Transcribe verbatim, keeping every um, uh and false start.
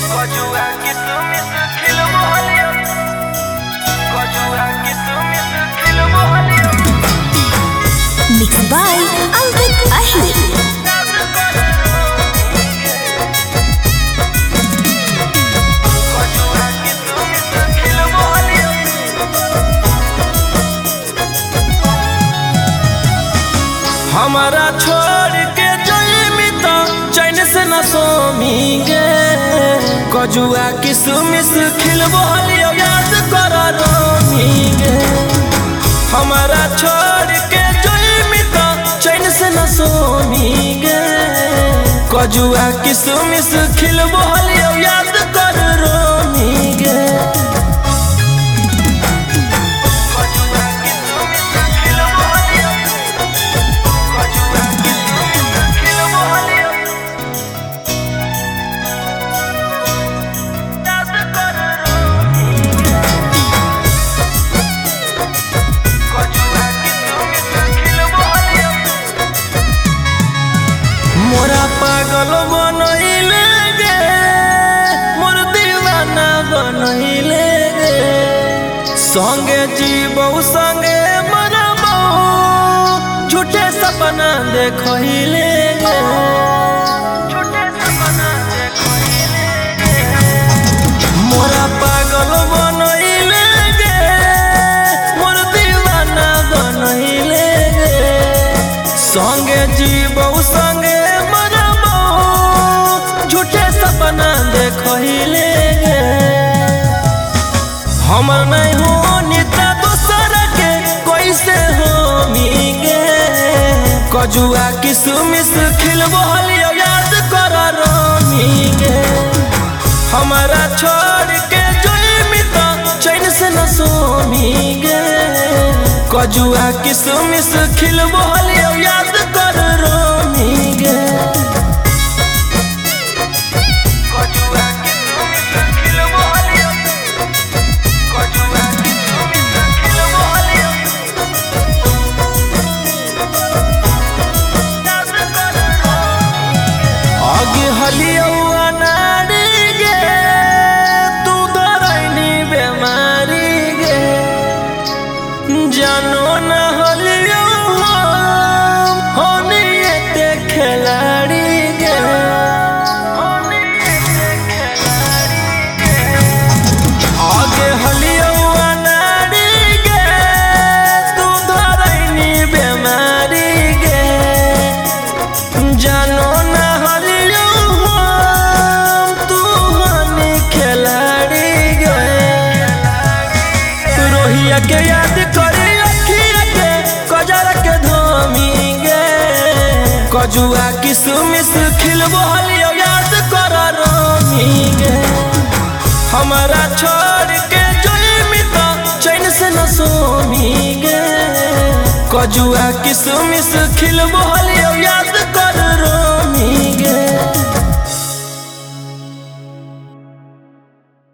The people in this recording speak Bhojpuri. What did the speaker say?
Mixed by Albert Ahmed. हमारा छोड़ के जाइमी तो चैन से न सोमीगे कजुआ किसमिस खिलबो हलियो याद कर रोमीगे हमारा छोड़ के जाइमी तो चैन से न सोमीगे कजुआ किसमिस खिलबो हलियो याद कर रोमीगे मोरा पागल बनइले गे मोर दीवाना बनइले गे संगे जीवौ संगे मरबौ झूठे सपना देखइले गे झूठे सपना देखइले गे मोरा पागल बनइले गे मोर दीवाना बनइले गे संगे जीवौ संगे सपना देखइले गे हमर नहीं हो निता दोसर के कैसे होमीगे कजुआ किसमिस खिलबो हलियो याद कर रोमीगे हमारा छोड़ के जाइमी तो चैन से न सोमीगे कजुआ किसमिस खिलबो हलियो याद कर रोमीगे हलियो अनाड़ी गे तू धरैनी बेमारी गे जानो न हलियो होनी एते खिलाड़ी गे आगे हलियो अनाड़ी गे तू धरैनी बेमारी गे जानो न के याद करे अखिया के कजर के धोमीगे कजुआ किसमिस खिलबो हलियो याद कर रोमीगे हमारा छोड़ के जाइमी तो चैन से न सोमीगे कजुआ किसमिस खिलबो हलियो याद कर